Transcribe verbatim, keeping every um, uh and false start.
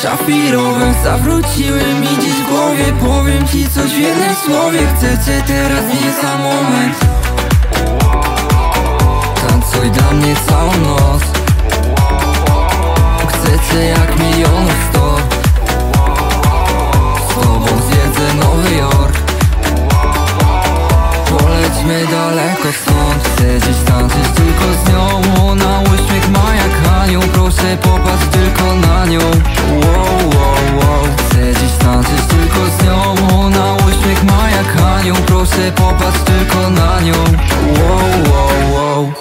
szafirowym zawróciły mi dziś w głowie. Powiem ci coś w jednym słowie, chcę cię teraz, nie za moment. Tańcuj dla mnie całą noc. Chcę cię jak milionów sto. Z tobą zjedzę Nowy Jork. Polećmy daleko stąd. Chcę dziś tańczyć tylko z nią.